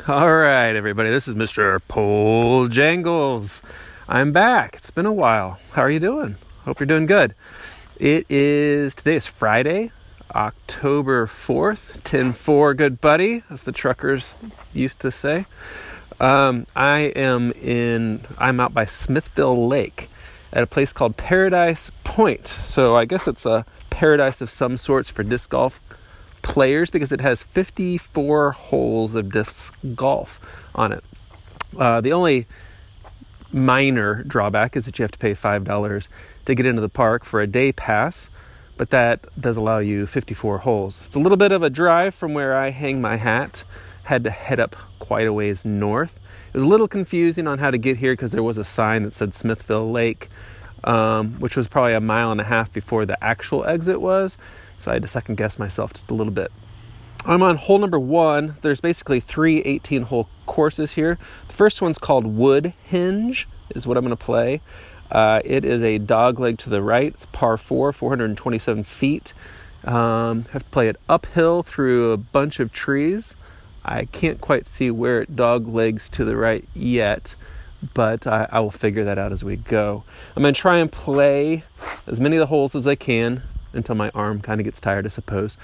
All right, everybody, this is Mr. Pole Jangles. I'm back. It's been a while. How are you doing? Hope you're doing good. Today is Friday, October 4th, 10-4, good buddy, as the truckers used to say. I'm out by Smithville Lake at a place called Paradise Point. So I guess it's a paradise of some sorts for disc golf players because it has 54 holes of disc golf on it. The only minor drawback is that you have to pay $5 to get into the park for a day pass, but that does allow you 54 holes. It's a little bit of a drive from where I hang my hat. Had to head up quite a ways north. It was a little confusing on how to get here because there was a sign that said Smithville Lake, which was probably a mile and a half before the actual exit was. So I had to second guess myself just a little bit. I'm on hole number 1. There's basically 3 18-hole courses here. The first one's called Wood Hinge, is what I'm going to play. It is a dog leg to the right. It's par 4, 427 feet. Have to play it uphill through a bunch of trees. I can't quite see where it dog legs to the right yet, but I will figure that out as we go. I'm going to try and play as many of the holes as I can until my arm kind of gets tired, I suppose.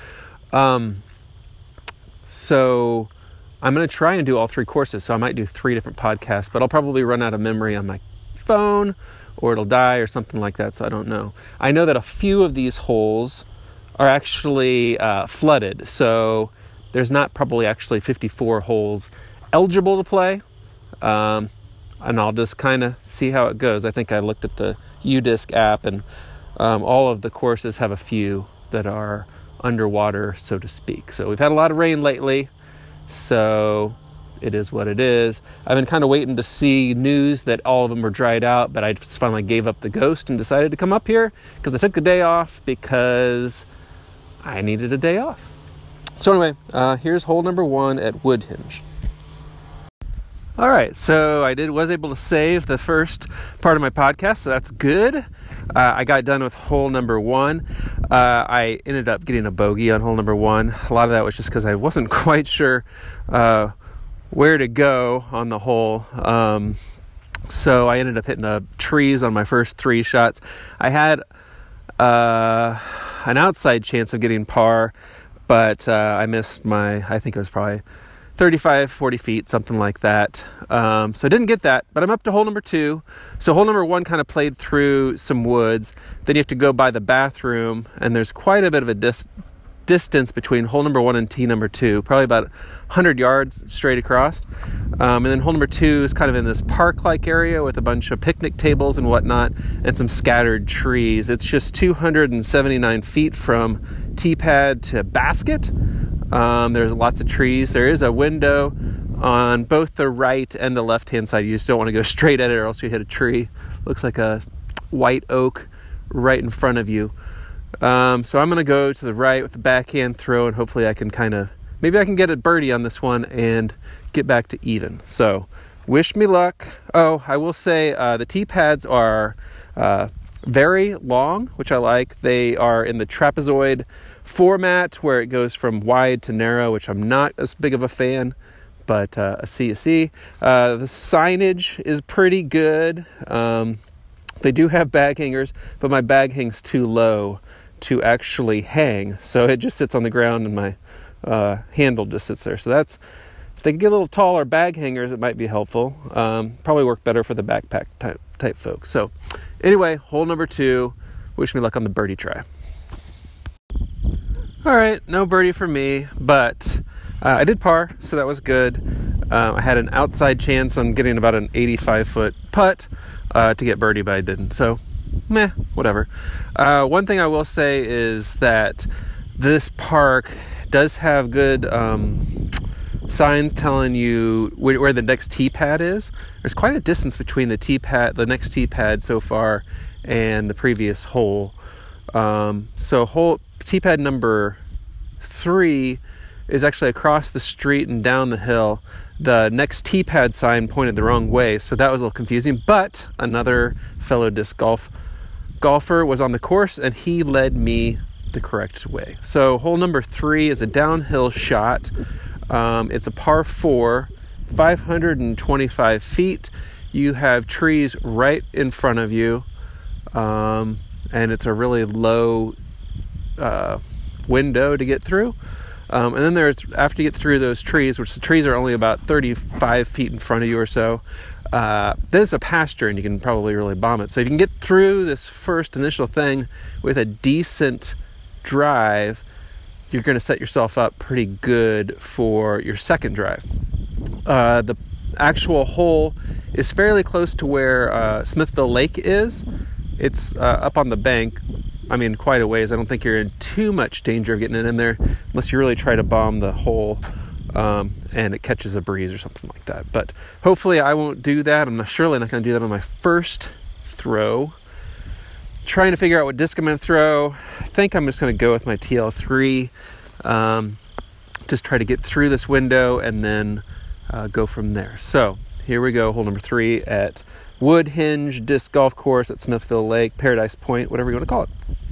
So I'm going to try and do all 3 courses. So I might do 3 different podcasts, but I'll probably run out of memory on my phone or it'll die or something like that. So I don't know. I know that a few of these holes are actually flooded. So there's not probably actually 54 holes eligible to play. And I'll just kind of see how it goes. I think I looked at the UDisc app and all of the courses have a few that are underwater, so to speak. So we've had a lot of rain lately, so it is what it is. I've been kind of waiting to see news that all of them were dried out, but I just finally gave up the ghost and decided to come up here because I took the day off because I needed a day off. So anyway, here's hole number 1 at Wood Hinge. All right, so I was able to save the first part of my podcast, so that's good. I got done with hole number 1. I ended up getting a bogey on hole number 1. A lot of that was just because I wasn't quite sure where to go on the hole. So I ended up hitting trees on my first 3 shots. I had an outside chance of getting par, but I missed I think it was probably 35, 40 feet, something like that. So I didn't get that, but I'm up to hole number 2. So hole number 1 kind of played through some woods. Then you have to go by the bathroom, and there's quite a bit of a distance between hole number 1 and tee number 2, probably about 100 yards straight across. And then hole number 2 is kind of in this park-like area with a bunch of picnic tables and whatnot, and some scattered trees. It's just 279 feet from tee pad to basket. There's lots of trees. There is a window on both the right and the left-hand side. You just don't want to go straight at it or else you hit a tree. Looks like a white oak right in front of you. So I'm going to go to the right with the backhand throw, and hopefully maybe I can get a birdie on this one and get back to even. So wish me luck. Oh, I will say the tee pads are very long, which I like. They are in the trapezoid format where it goes from wide to narrow, which I'm not as big of a fan, but a C. The signage is pretty good. They do have bag hangers, but my bag hangs too low to actually hang, so it just sits on the ground and my handle just sits there. So if they could get a little taller bag hangers, it might be helpful. Probably work better for the backpack type folks. So anyway, hole number 2. Wish me luck on the birdie try. All right, no birdie for me, but I did par, so that was good. I had an outside chance on getting about an 85-foot putt to get birdie, but I didn't. So, whatever. One thing I will say is that this park does have good signs telling you where the next tee pad is. There's quite a distance between the next tee pad so far and the previous hole. So tee pad number 3 is actually across the street and down the hill. The next tee pad sign pointed the wrong way, so that was a little confusing. But another fellow disc golfer was on the course, and he led me the correct way. So hole number 3 is a downhill shot. It's a par 4, 525 feet. You have trees right in front of you, and it's a really low window to get through. And then after you get through those trees, which the trees are only about 35 feet in front of you or so, then it's a pasture and you can probably really bomb it. So if you can get through this first initial thing with a decent drive, you're going to set yourself up pretty good for your second drive. The actual hole is fairly close to where Smithville Lake is. It's up on the bank. I mean, quite a ways. I don't think you're in too much danger of getting it in there unless you really try to bomb the hole and it catches a breeze or something like that. But hopefully I won't do that. I'm surely not going to do that on my first throw. Trying to figure out what disc I'm going to throw. I think I'm just going to go with my TL3. Just try to get through this window and then go from there. So here we go, hole number 3 at Woodhinge Disc Golf Course at Smithville Lake, Paradise Point, whatever you want to call it.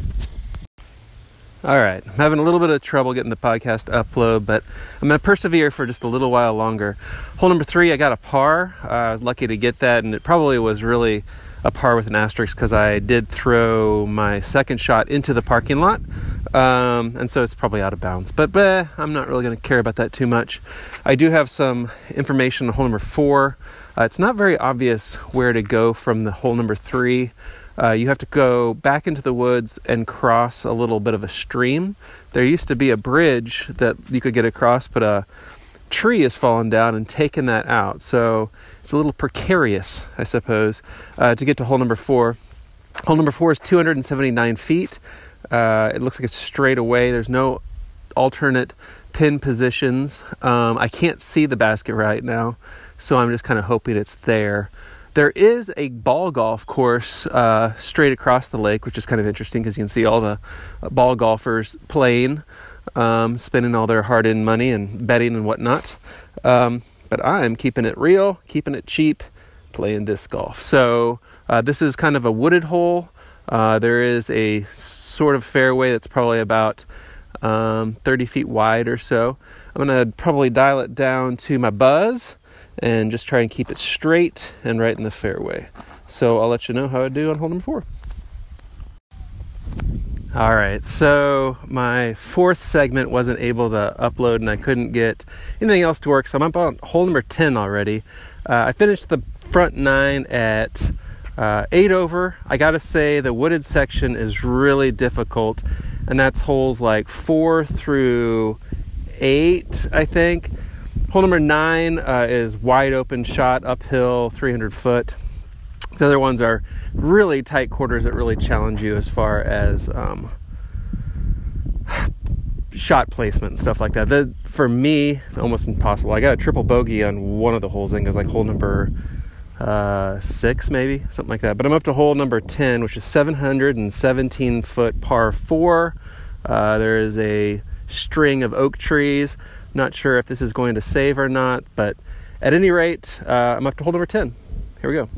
All right, I'm having a little bit of trouble getting the podcast upload, but I'm going to persevere for just a little while longer. Hole number 3, I got a par. I was lucky to get that, and it probably was really a par with an asterisk because I did throw my second shot into the parking lot, and so it's probably out of bounds. But I'm not really going to care about that too much. I do have some information on hole number 4. It's not very obvious where to go from the hole number 3. You have to go back into the woods and cross a little bit of a stream. There used to be a bridge that you could get across, but a tree has fallen down and taken that out. So it's a little precarious, I suppose, to get to hole number 4. Hole number 4 is 279 feet. It looks like it's straight away. There's no alternate pin positions. I can't see the basket right now, so I'm just kind of hoping it's there. There is a ball golf course straight across the lake, which is kind of interesting because you can see all the ball golfers playing, spending all their hard-earned money and betting and whatnot. But I'm keeping it real, keeping it cheap, playing disc golf. So this is kind of a wooded hole. There is a sort of fairway that's probably about 30 feet wide or so. I'm going to probably dial it down to my buzz and just try and keep it straight and right in the fairway. So I'll let you know how I do on hole number 4. All right, so my 4th segment wasn't able to upload and I couldn't get anything else to work, so I'm up on hole number 10 already. I finished the front 9 at 8 over. I gotta say the wooded section is really difficult, and that's holes like 4 through 8, I think. Hole number 9 is wide open shot, uphill, 300 foot. The other ones are really tight quarters that really challenge you as far as shot placement and stuff like that. For me, almost impossible. I got a triple bogey on one of the holes. I think it was like hole number 6 maybe, something like that. But I'm up to hole number 10, which is 717 foot par 4. There is a string of oak trees. Not sure if this is going to save or not, but at any rate, I'm up to hole number 10. Here we go.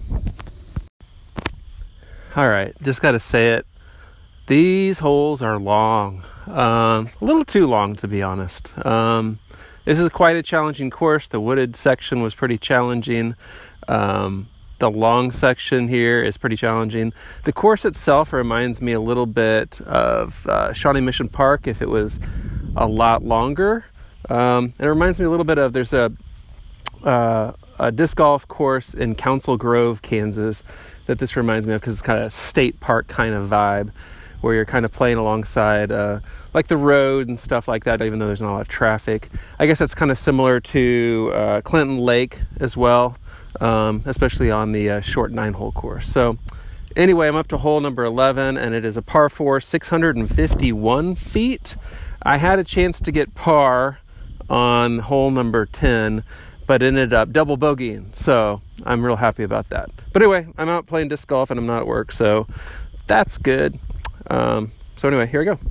All right, just got to say it. These holes are long, a little too long to be honest. This is quite a challenging course. The wooded section was pretty challenging. The long section here is pretty challenging. The course itself reminds me a little bit of Shawnee Mission Park if it was a lot longer. It reminds me a little bit of, there's a disc golf course in Council Grove, Kansas, that this reminds me of because it's kind of a state park kind of vibe where you're kind of playing alongside like the road and stuff like that, even though there's not a lot of traffic. I guess that's kind of similar to Clinton Lake as well, especially on the short 9-hole course. So anyway, I'm up to hole number 11, and it is a par 4, 651 feet. I had a chance to get par on hole number 10, but ended up double bogeying, so I'm real happy about that. But anyway, I'm out playing disc golf and I'm not at work, so that's good. So anyway, here we go.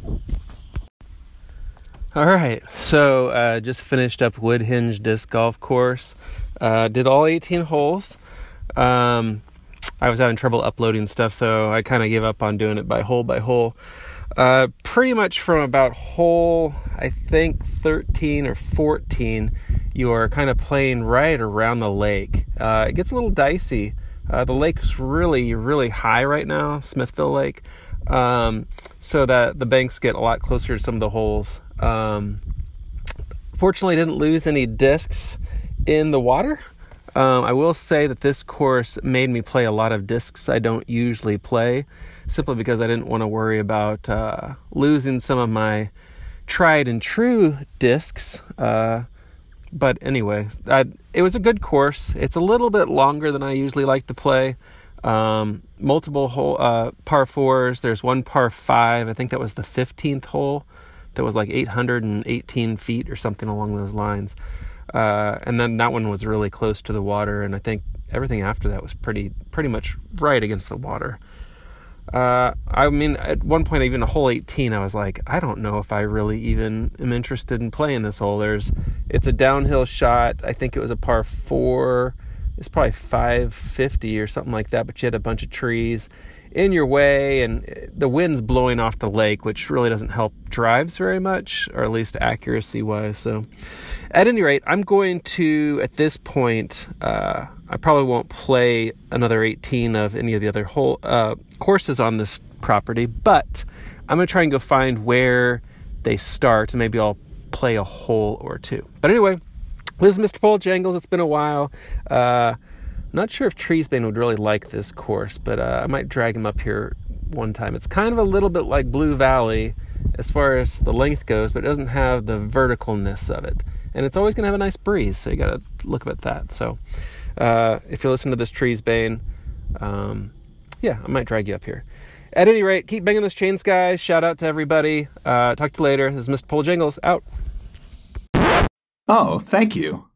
All right, so just finished up Woodhinge Disc Golf Course. Did all 18 holes. I was having trouble uploading stuff, so I kind of gave up on doing it by hole by hole. Pretty much from about hole, I think 13 or 14, you're kind of playing right around the lake. It gets a little dicey. The lake's really, really high right now, Smithville Lake, so that the banks get a lot closer to some of the holes. Fortunately, I didn't lose any discs in the water. I will say that this course made me play a lot of discs I don't usually play, simply because I didn't want to worry about losing some of my tried and true discs. But anyway, it was a good course. It's a little bit longer than I usually like to play. Multiple hole, par fours. There's one par five. I think that was the 15th hole. That was like 818 feet or something along those lines. And then that one was really close to the water, and I think everything after that was pretty much right against the water. I mean, at one point, even a hole 18, I was like, I don't know if I really even am interested in playing this hole. It's a downhill shot. I think it was a par 4. It's probably 550 or something like that, but you had a bunch of trees in your way, and the wind's blowing off the lake, which really doesn't help drives very much, or at least accuracy-wise. So at any rate, I'm going to, at this point, I probably won't play another 18 of any of the other courses on this property, but I'm going to try and go find where they start, and maybe I'll play a hole or two. But anyway, this is Mr. Paul Jangles. It's been a while. Not sure if Treesbane would really like this course, but I might drag him up here one time. It's kind of a little bit like Blue Valley as far as the length goes, but it doesn't have the verticalness of it. And it's always going to have a nice breeze, so you got to look at that. So if you're listening to this Treesbane, I might drag you up here. At any rate, keep banging those chains, guys. Shout out to everybody. Talk to you later. This is Mr. Paul Jangles, out. Oh, thank you.